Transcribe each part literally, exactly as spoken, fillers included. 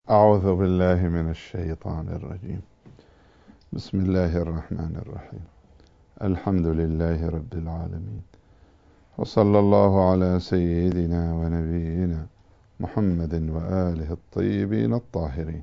أعوذ بالله من الشيطان الرجيم. بسم الله الرحمن الرحيم. الحمد لله رب العالمين، وصلى الله على سيدنا ونبينا محمد وآله الطيبين الطاهرين.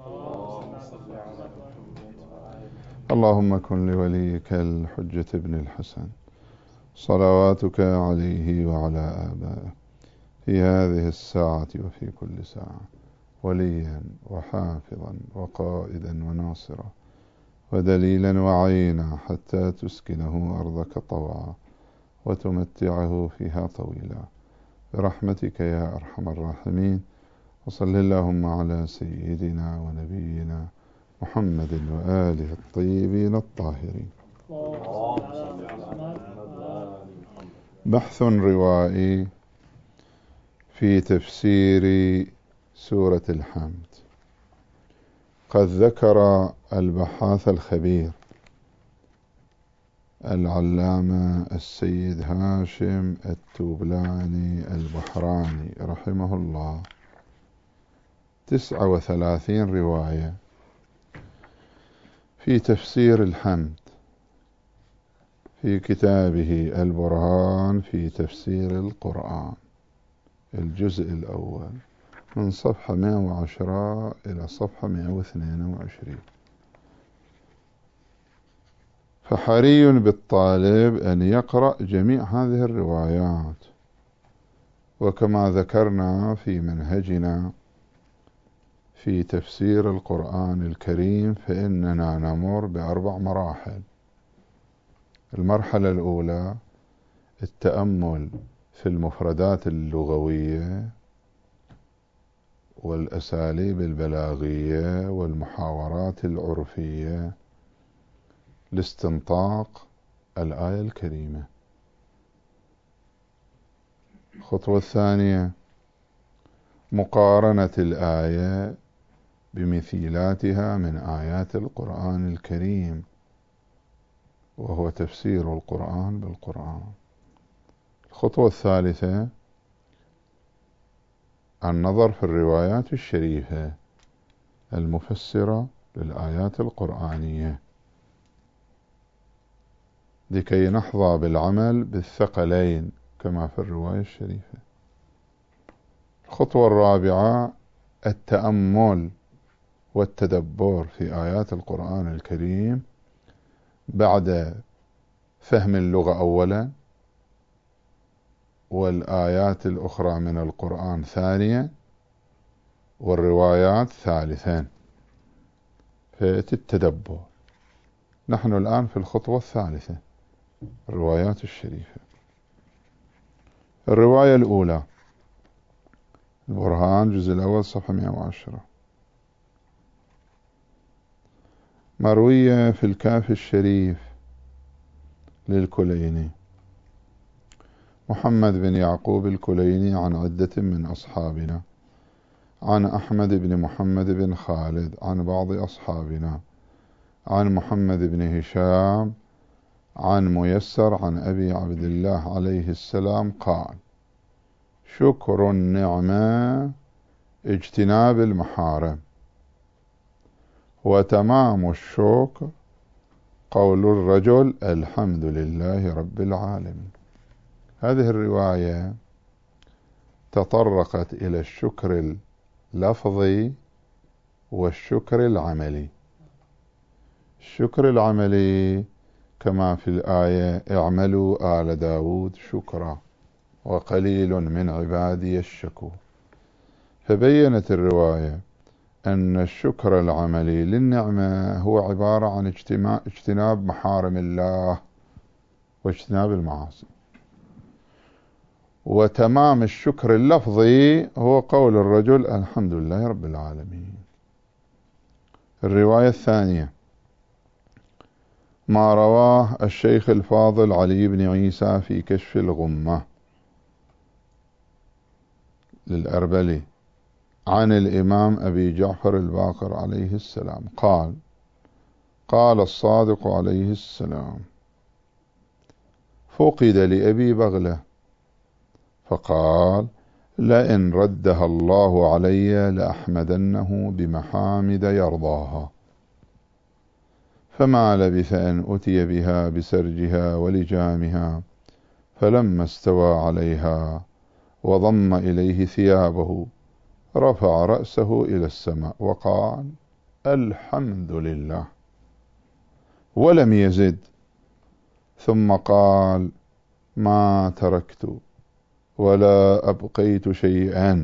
اللهم كن لوليك الحجة ابن الحسن صلواتك عليه وعلى آبائه في هذه الساعة وفي كل ساعة وليا وحافظا وقائدا وناصرا ودليلا وعينا حتى تسكنه أرضك طوعا وتمتعه فيها طويلا برحمتك يا أرحم الراحمين. وصل اللهم على سيدنا ونبينا محمد وآله الطيبين الطاهرين. بحث روائي في تفسير سورة الحمد. قد ذكر البحاث الخبير العلامة السيد هاشم التوبلاني البحراني رحمه الله تسعة وثلاثين رواية في تفسير الحمد في كتابه البرهان في تفسير القرآن، الجزء الأول من صفحة مئة وعشرة إلى صفحة مئة واثنين وعشرين. فحري بالطالب أن يقرأ جميع هذه الروايات، وكما ذكرنا في منهجنا في تفسير القرآن الكريم فإننا نمر بأربع مراحل. المرحلة الأولى التأمل في المفردات اللغوية والأساليب البلاغية والمحاورات العرفية لاستنطاق الآية الكريمة. الخطوة الثانية مقارنة الآية بمثيلاتها من آيات القرآن الكريم، وهو تفسير القرآن بالقرآن. الخطوة الثالثة النظر في الروايات الشريفة المفسرة للآيات القرآنية لكي نحظى بالعمل بالثقلين كما في الرواية الشريفة. الخطوة الرابعة التأمل والتدبر في آيات القرآن الكريم بعد فهم اللغة أولا والآيات الأخرى من القرآن ثانيا والروايات ثالثا، فيأتي التدبر. نحن الآن في الخطوة الثالثة، الروايات الشريفة. الرواية الأولى البرهان الجزء الأول صفحة مئة وعشرة، مروية في الكافي الشريف للكليني محمد بن يعقوب الكليني عن عدة من أصحابنا، عن أحمد بن محمد بن خالد عن بعض أصحابنا، عن محمد بن هشام عن ميسر عن أبي عبد الله عليه السلام قال: شكر النعمة اجتناب المحارم، وتمام الشكر قول الرجل الحمد لله رب العالمين. هذه الرواية تطرقت إلى الشكر اللفظي والشكر العملي. الشكر العملي كما في الآية: اعملوا آل داود شكرا وقليل من عبادي الشكور. فبينت الرواية أن الشكر العملي للنعمة هو عبارة عن اجتناب محارم الله واجتناب المعاصي، وتمام الشكر اللفظي هو قول الرجل الحمد لله رب العالمين. الرواية الثانية ما رواه الشيخ الفاضل علي بن عيسى في كشف الغمة للأربلي عن الإمام أبي جعفر الباقر عليه السلام قال: قال الصادق عليه السلام: فقد لأبي بغلة فقال: لئن ردها الله علي لأحمدنه بمحامد يرضاها. فما لبث أن أتي بها بسرجها ولجامها، فلما استوى عليها وضم إليه ثيابه رفع رأسه إلى السماء وقال: الحمد لله، ولم يزد. ثم قال: ما تركت ولا أبقيت شيئا،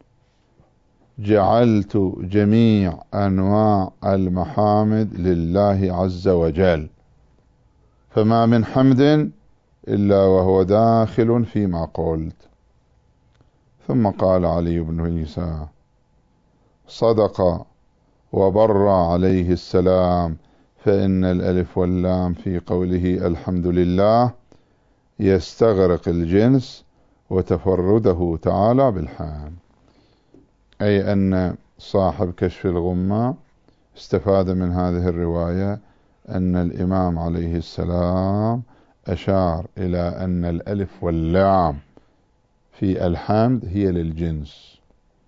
جعلت جميع أنواع المحامد لله عز وجل، فما من حمد إلا وهو داخل فيما قلت. ثم قال علي بن عيسى: صدق وبر عليه السلام، فإن الألف واللام في قوله الحمد لله يستغرق الجنس وتفرده تعالى بالحمد، أي أن صاحب كشف الغمة استفاد من هذه الرواية أن الإمام عليه السلام أشار إلى أن الألف واللام في الحمد هي للجنس،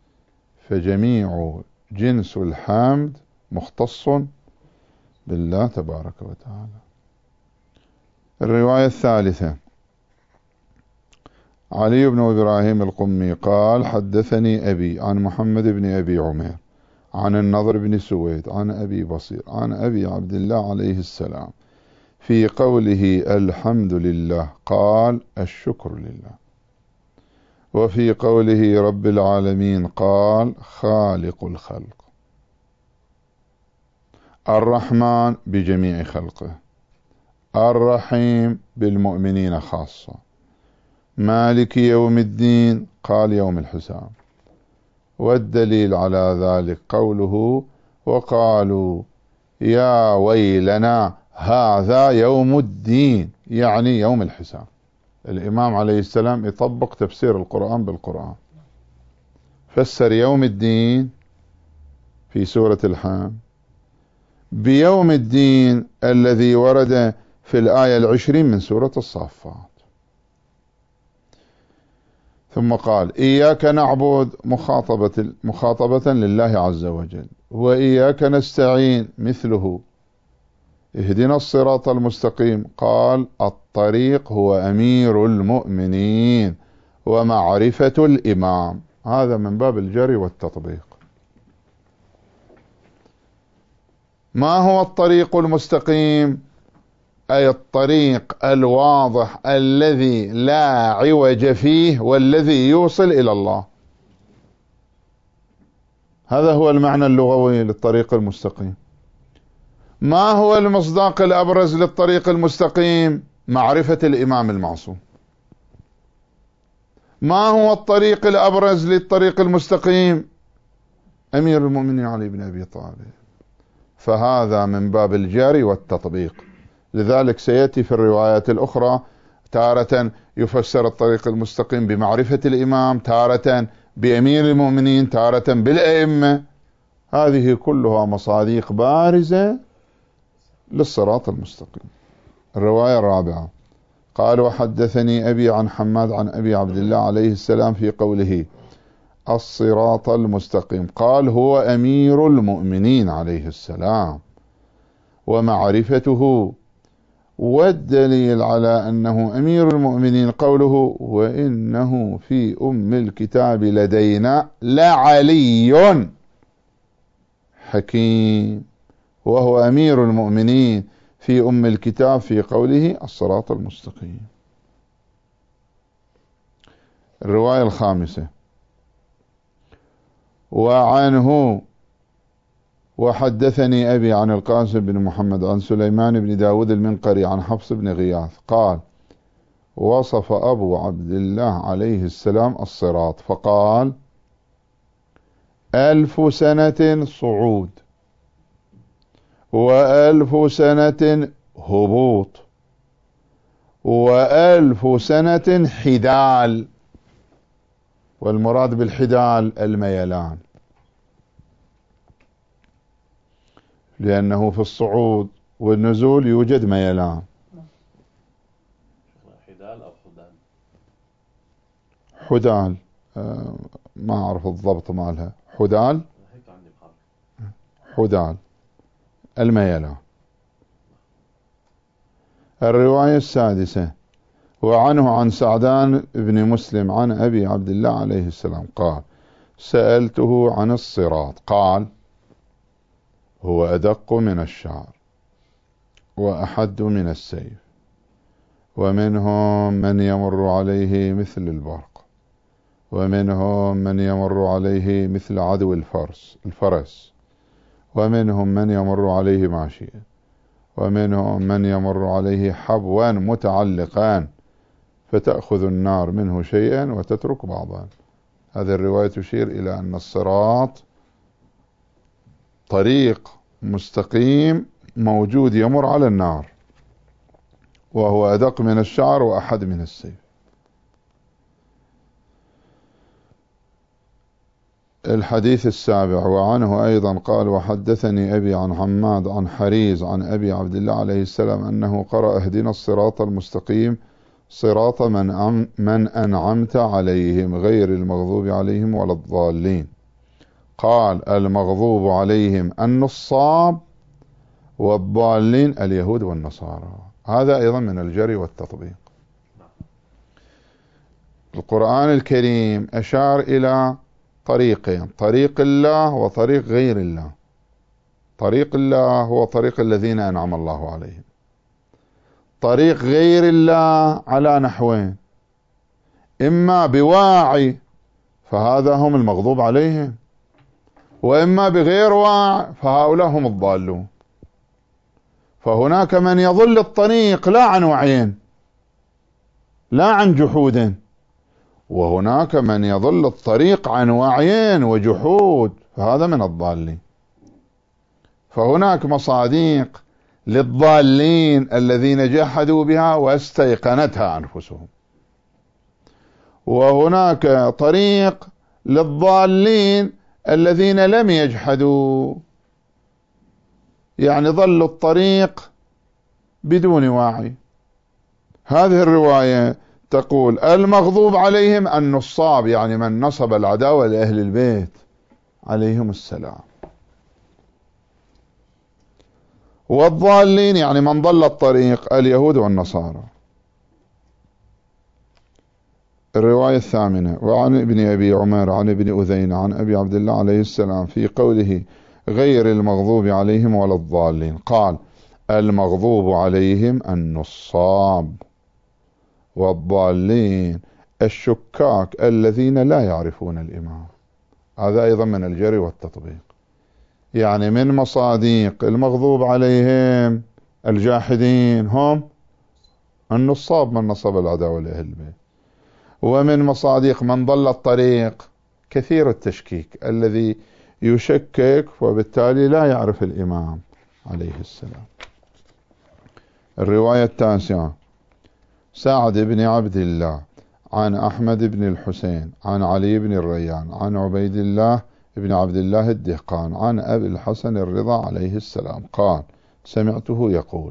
فجميع جنس الحمد مختص بالله تبارك وتعالى. الرواية الثالثة: علي بن إبراهيم القمي قال: حدثني أبي عن محمد بن أبي عمير عن النضر بن سويد عن أبي بصير عن أبي عبد الله عليه السلام في قوله الحمد لله قال: الشكر لله. وفي قوله رب العالمين قال: خالق الخلق. الرحمن بجميع خلقه، الرحيم بالمؤمنين خاصة، مالك يوم الدين قال يوم الحساب. والدليل على ذلك قوله: وقالوا يا ويلنا هذا يوم الدين، يعني يوم الحساب. الإمام عليه السلام يطبق تفسير القرآن بالقرآن، فسر يوم الدين في سورة الحمد بيوم الدين الذي ورد في الآية العشرين من سورة الصافات. ثم قال: إياك نعبد مخاطبة, مخاطبة لله عز وجل، وإياك نستعين مثله اهدنا الصراط المستقيم قال: الطريق هو أمير المؤمنين ومعرفة الإمام. هذا من باب الجري والتطبيق. ما هو الطريق المستقيم؟ أي الطريق الواضح الذي لا عوج فيه والذي يوصل إلى الله. هذا هو المعنى اللغوي للطريق المستقيم. ما هو المصداق الأبرز للطريق المستقيم؟ معرفة الإمام المعصوم. ما هو الطريق الأبرز للطريق المستقيم؟ أمير المؤمنين علي بن أبي طالب. فهذا من باب الجري والتطبيق. لذلك سيأتي في الروايات الأخرى تارة يفسر الطريق المستقيم بمعرفة الإمام، تارة بأمير المؤمنين، تارة بالأئمة. هذه كلها مصادق بارزة للصراط المستقيم. الرواية الرابعة: قال: وحدثني أبي عن حماد عن أبي عبد الله عليه السلام في قوله الصراط المستقيم قال: هو أمير المؤمنين عليه السلام ومعرفته. والدليل على أنه أمير المؤمنين قوله: وإنه في أم الكتاب لدينا لعلي حكيم، وهو أمير المؤمنين في أم الكتاب في قوله الصراط المستقيم. الرواية الخامسة: وعنه وحدثني أبي عن القاسم بن محمد عن سليمان بن داود المنقري عن حفص بن غياث قال: وصف أبو عبد الله عليه السلام الصراط فقال: ألف سنة صعود، وألف سنة هبوط، وألف سنة حدال. والمراد بالحدال الميلان، لأنه في الصعود والنزول يوجد ميلان. حدال أو حدال؟ حدال ما أعرف الضبط مالها، حدال حدال الميلان. الرواية السادسة: وعنه عن سعدان بن مسلم عن أبي عبد الله عليه السلام قال: سألته عن الصراط قال: هو أدق من الشعر وأحد من السيف، ومنهم من يمر عليه مثل البرق، ومنهم من يمر عليه مثل عدو الفرس الفرس، ومنهم من يمر عليه ماشيا، ومنهم من يمر عليه حبوا متعلقان، فتأخذ النار منه شيئا وتترك بعضا. هذه الرواية تشير إلى أن الصراط طريق مستقيم موجود يمر على النار، وهو أدق من الشعر وأحد من السيف. الحديث السابع: وعنه أيضا قال: وحدثني أبي عن حماد عن حريز عن أبي عبد الله عليه السلام أنه قرأ: اهدنا الصراط المستقيم صراط من, أم من أنعمت عليهم غير المغضوب عليهم ولا الضالين. قال: المغضوب عليهم النصاب، والضالين اليهود والنصارى. هذا أيضا من الجري والتطبيق. القرآن الكريم أشار إلى طريقين: طريق الله وطريق غير الله. طريق الله هو طريق الذين أنعم الله عليهم. طريق غير الله على نحوين: إما بواعي فهذا هم المغضوب عليهم، وإما بغير واع فهؤلاء هم الضالون. فهناك من يضل الطريق لا عن وعيين لا عن جحود، وهناك من يضل الطريق عن وعيين وجحود، فهذا من الضالين. فهناك مصاديق للضالين الذين جحدوا بها واستيقنتها أنفسهم، وهناك طريق للضالين الذين لم يجحدوا، يعني ضلوا الطريق بدون وعي. هذه الرواية تقول: المغضوب عليهم النصاب، يعني من نصب العداوة لأهل البيت عليهم السلام، والضالين يعني من ضل الطريق اليهود والنصارى. الرواية الثامنة: وعن ابن أبي عمر عن ابن أذين عن أبي عبد الله عليه السلام في قوله غير المغضوب عليهم ولا الضالين قال: المغضوب عليهم النصاب، والضالين الشكاك الذين لا يعرفون الإمام. هذا أيضا من الجري والتطبيق، يعني من مصاديق المغضوب عليهم الجاحدين هم النصاب من نصب العداوة لأهل البيت، ومن مصاديق من ضل الطريق كثير التشكيك الذي يشكك وبالتالي لا يعرف الإمام عليه السلام. الرواية التاسعة: سعد بن عبد الله عن أحمد بن الحسين عن علي بن الريان عن عبيد الله بن عبد الله الدهقان عن أبي الحسن الرضا عليه السلام قال: سمعته يقول: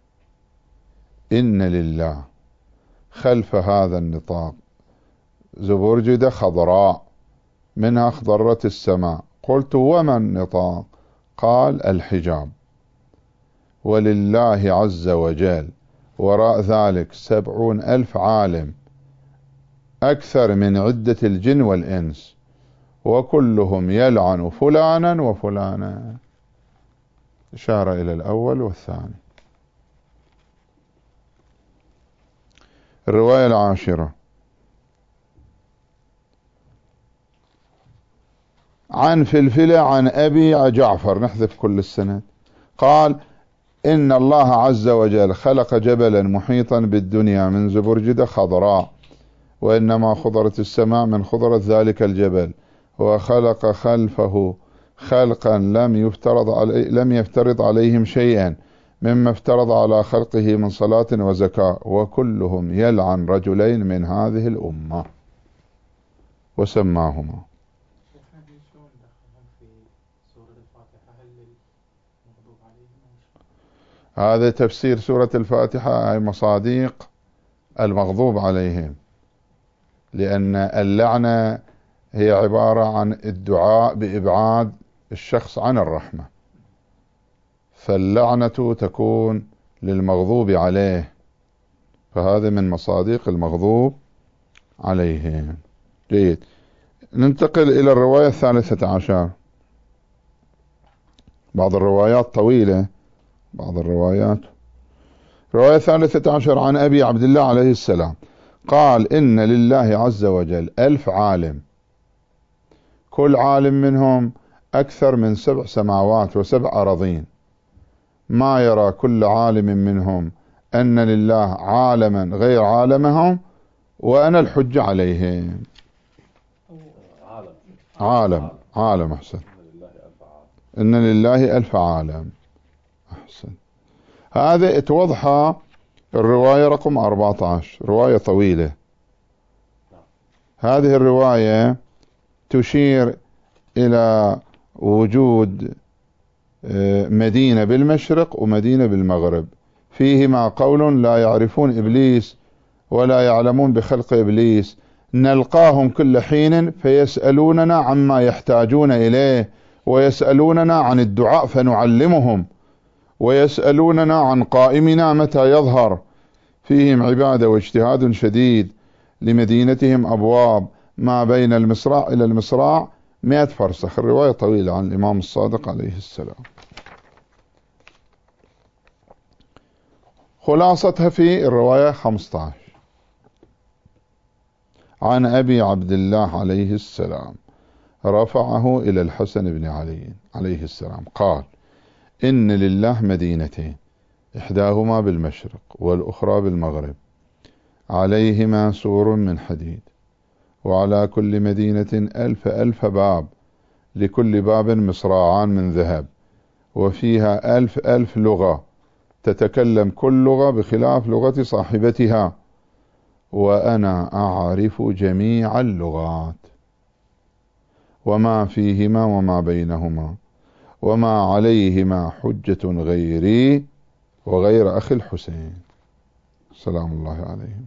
إن لله خلف هذا النطاق زبرجد خضراء منها اخضرت السماء. قلت: وما النطاق؟ قال: الحجاب. ولله عز وجل وراء ذلك سبعون ألف عالم أكثر من عدة الجن والإنس، وكلهم يلعن فلانا وفلانا. إشارة إلى الأول والثاني. الرواية العاشرة: عن فلفلة عن أبي جعفر، نحذف كل السنة، قال: إن الله عز وجل خلق جبلا محيطا بالدنيا من زبرجد خضراء، وإنما خضرت السماء من خضرة ذلك الجبل، وخلق خلفه خلقا لم يفترض علي لم يفترض عليهم شيئا مما افترض على خلقه من صلاة وزكاة، وكلهم يلعن رجلين من هذه الأمة وسماهما. هذا تفسير سورة الفاتحة، أي مصاديق المغضوب عليهم، لأن اللعنة هي عبارة عن الدعاء بإبعاد الشخص عن الرحمة، فاللعنة تكون للمغضوب عليه، فهذا من مصادق المغضوب عليهم. جيد، ننتقل إلى الرواية الثالثة عشر. بعض الروايات طويلة، بعض الروايات. رواية الثالثة عشر عن أبي عبد الله عليه السلام قال: إن لله عز وجل ألف عالم، كل عالم منهم أكثر من سبع سماوات وسبع أراضين، ما يرى كل عالم منهم أن لله عالما غير عالمهم، وأنا الحجة عليهم. عالم عالم عالم أحسن. إن لله ألف عالم. أحسن. هذا اتوضح الرواية رقم أربعة عشر، رواية طويلة. هذه الرواية تشير إلى وجود مدينة بالمشرق ومدينة بالمغرب، فيهما قول: لا يعرفون إبليس ولا يعلمون بخلق إبليس، نلقاهم كل حين فيسألوننا عما يحتاجون إليه، ويسألوننا عن الدعاء فنعلمهم، ويسألوننا عن قائمنا متى يظهر. فيهم عبادة واجتهاد شديد، لمدينتهم أبواب ما بين المصراع إلى المصراع مئة فرسخ. الرواية طويلة عن الإمام الصادق عليه السلام. خلاصتها في الرواية خمسة عشر عن أبي عبد الله عليه السلام رفعه إلى الحسن بن علي عليه السلام قال: إن لله مدينتين، إحداهما بالمشرق والأخرى بالمغرب، عليهما سور من حديد، وعلى كل مدينة ألف ألف باب، لكل باب مصراعان من ذهب، وفيها ألف ألف لغة، تتكلم كل لغة بخلاف لغة صاحبتها، وأنا أعرف جميع اللغات، وما فيهما وما بينهما، وما عليهما حجة غيري وغير أخي الحسين سلام الله عليهم.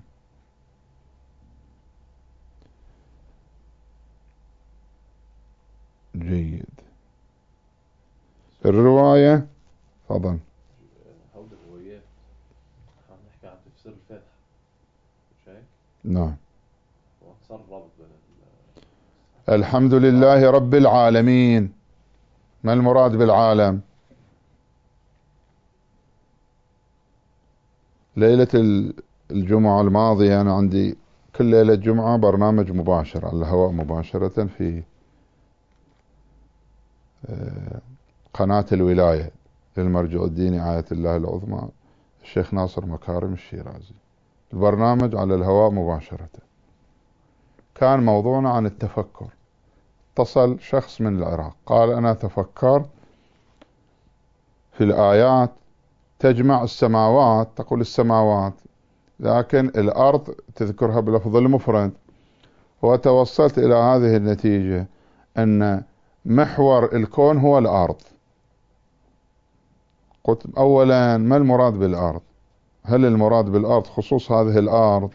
جيد. الرواية فضل هود الروايات نحكي عن تفسير الفاتحة، مش هيك؟ نعم. وصار رابط بين الحمد لله رب العالمين، ما المراد بالعالم؟ ليلة الجمعة الماضية أنا عندي كل ليلة جمعة برنامج مباشر على الهواء مباشرة في قناة الولاية للمرجع الديني آية الله العظمى الشيخ ناصر مكارم الشيرازي. البرنامج على الهواء مباشرة. كان موضوعنا عن التفكر. اتصل شخص من العراق قال: أنا تفكرت في الآيات تجمع السماوات، تقول السماوات، لكن الأرض تذكرها بلفظ المفرد، وتوصلت إلى هذه النتيجة أن محور الكون هو الأرض. قلت: أولا ما المراد بالأرض؟ هل المراد بالأرض خصوص هذه الأرض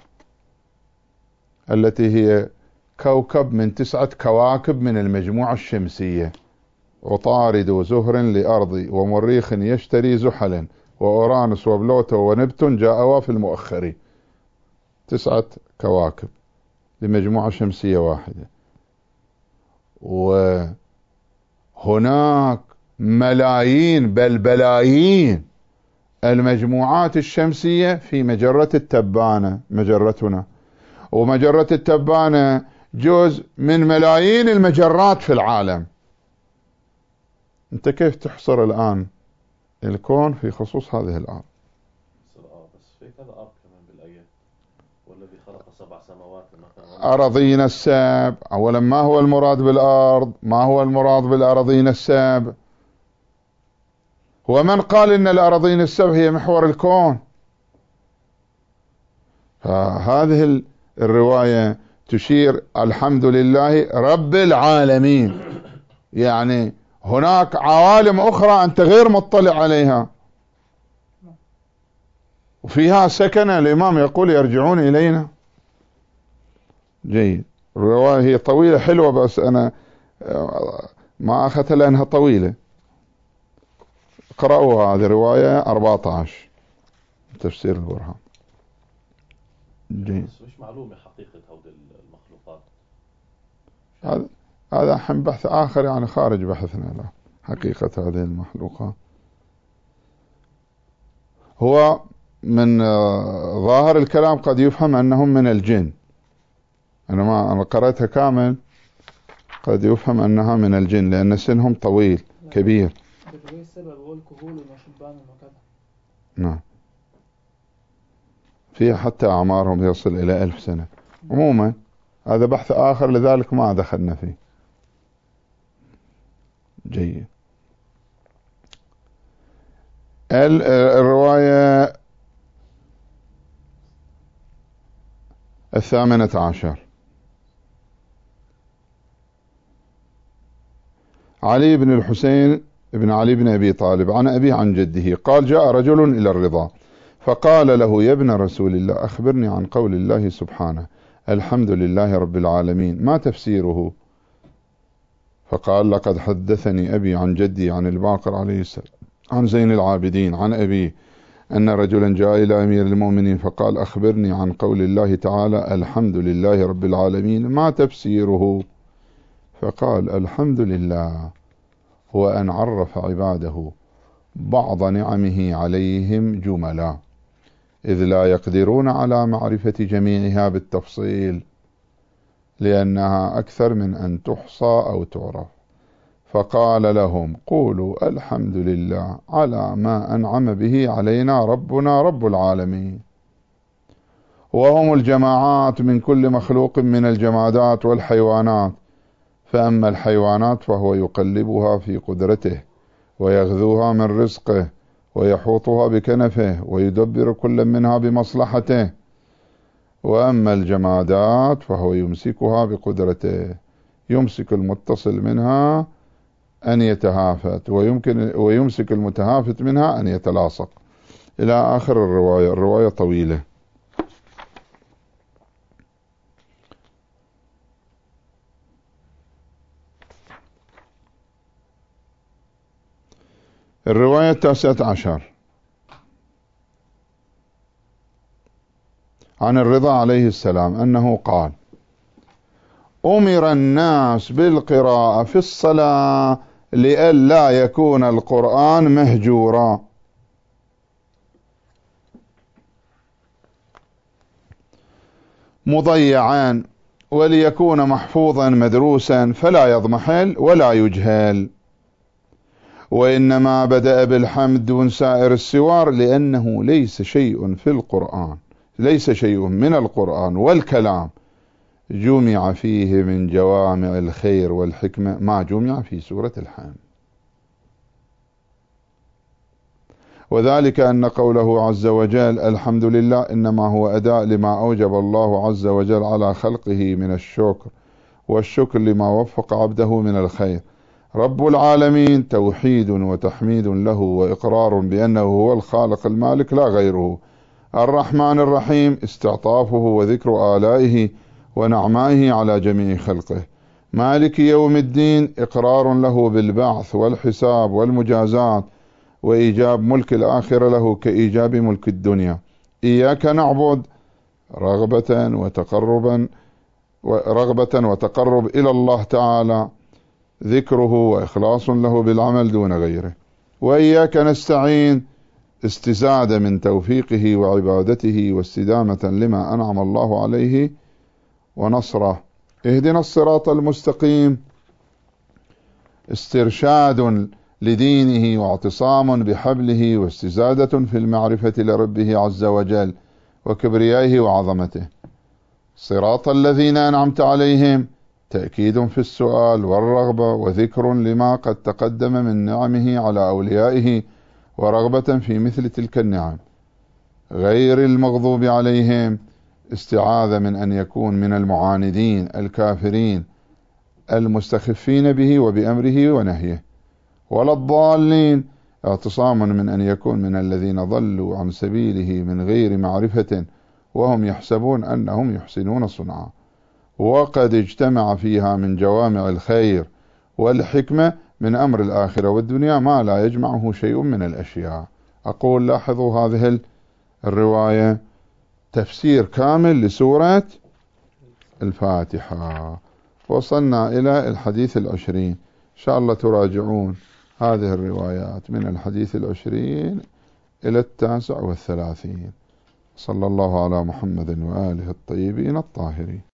التي هي كوكب من تسعة كواكب من المجموعة الشمسية، عطارد زهر لأرضي ومريخ يشتري زحلا وأورانوس وبلوتو ونبتون جاءوا في المؤخر، تسعة كواكب لمجموعة شمسية واحدة، وهناك ملايين بل بلايين المجموعات الشمسية في مجرة التبانة مجرتنا، ومجرة التبانة جزء من ملايين المجرات في العالم. انت كيف تحصر الآن الكون في خصوص هذه الأرض؟ بس في كذا أرض كمان بالآيات، والذي خلق سبع سماوات أراضين السبع. أولا ما هو المراد بالأرض؟ ما هو المراد بالأراضين السبع؟ ومن قال إن الأراضين السبع هي محور الكون؟ فهذه الرواية تشير الحمد لله رب العالمين، يعني هناك عوالم أخرى أنت غير مطلع عليها، وفيها سكن. الإمام يقول: يرجعون إلينا. جيد. الرواية هي طويلة حلوة، بس أنا ما أخذتها لأنها طويلة. قرأوا هذه الرواية أربعة عشر تفسير البرهان. بس مش معلومة حقيقة هذه المخلوقات. هذا هذا حين بحث آخر يعني خارج بحثنا له حقيقة هذه المخلوقات. هو من ظاهر الكلام قد يفهم أنهم من الجن. أنا ما أنا قرأتها كامل، قد يفهم أنها من الجن لأن سنهم طويل كبير. نعم، فيها حتى أعمارهم يصل إلى ألف سنة. عموما هذا بحث آخر لذلك ما دخلنا فيه. جيد. الرواية الثامنة عشر. علي بن الحسين بن علي بن أبي طالب عن أبي عن جده قال: جاء رجل إلى الرضا فقال له: يا ابن رسول الله، أخبرني عن قول الله سبحانه: الحمد لله رب العالمين، ما تفسيره؟ فقال: لقد حدثني أبي عن جدي عن الباقر عليه السلام عن زين العابدين عن أبي أن رجلا جاء إلى أمير المؤمنين فقال: أخبرني عن قول الله تعالى: الحمد لله رب العالمين، ما تفسيره؟ فقال: الحمد لله هو أن عرف عباده بعض نعمه عليهم جملا، إذ لا يقدرون على معرفة جميعها بالتفصيل لأنها أكثر من أن تحصى أو تعرف. فقال لهم: قولوا الحمد لله على ما أنعم به علينا ربنا رب العالمين. وهم الجماعات من كل مخلوق من الجمادات والحيوانات، فأما الحيوانات فهو يقلبها في قدرته ويغذوها من رزقه ويحوطها بكنفه ويدبر كل منها بمصلحته، وأما الجمادات فهو يمسكها بقدرته، يمسك المتصل منها أن يتهافت ويمكن ويمسك المتهافت منها أن يتلاصق، إلى آخر الرواية. الرواية طويلة. الرواية التاسعة عشر عن الرضا عليه السلام أنه قال: أمر الناس بالقراءة في الصلاة لئلا يكون القرآن مهجورا. مضيعا، وليكون محفوظا مدروسا فلا يضمحل ولا يجهل. وإنما بدأ بالحمد دون سائر السور لأنه ليس شيء في القرآن ليس شيء من القرآن والكلام جمع فيه من جوامع الخير والحكمة ما جمع في سورة الحمد. وذلك أن قوله عز وجل الحمد لله إنما هو أداء لما أوجب الله عز وجل على خلقه من الشكر، والشكر لما وفق عبده من الخير. رب العالمين توحيد وتحميد له وإقرار بأنه هو الخالق المالك لا غيره. الرحمن الرحيم استعطافه وذكر آلائه ونعمائه على جميع خلقه. مالك يوم الدين إقرار له بالبعث والحساب والمجازات وإيجاب ملك الآخرة له كإيجاب ملك الدنيا. إياك نعبد رغبة وتقربا رغبة وتقرب إلى الله تعالى، ذكره وإخلاص له بالعمل دون غيره. وإياك نستعين استزادة من توفيقه وعبادته واستدامة لما أنعم الله عليه ونصره. اهدنا الصراط المستقيم استرشاد لدينه واعتصام بحبله واستزادة في المعرفة لربه عز وجل وكبريائه وعظمته. صراط الذين أنعمت عليهم تأكيد في السؤال والرغبة وذكر لما قد تقدم من نعمه على أوليائه ورغبة في مثل تلك النعم. غير المغضوب عليهم استعاذة من أن يكون من المعاندين الكافرين المستخفين به وبأمره ونهيه. ولا الضالين اعتصام من أن يكون من الذين ضلوا عن سبيله من غير معرفة وهم يحسبون أنهم يحسنون صنعا. وقد اجتمع فيها من جوامع الخير والحكمة من أمر الآخرة والدنيا ما لا يجمعه شيء من الأشياء. أقول لاحظوا هذه الرواية تفسير كامل لسورة الفاتحة. وصلنا إلى الحديث العشرين، إن شاء الله تراجعون هذه الروايات من الحديث العشرين إلى التاسع والثلاثين. صلى الله على محمد وآله الطيبين الطاهرين.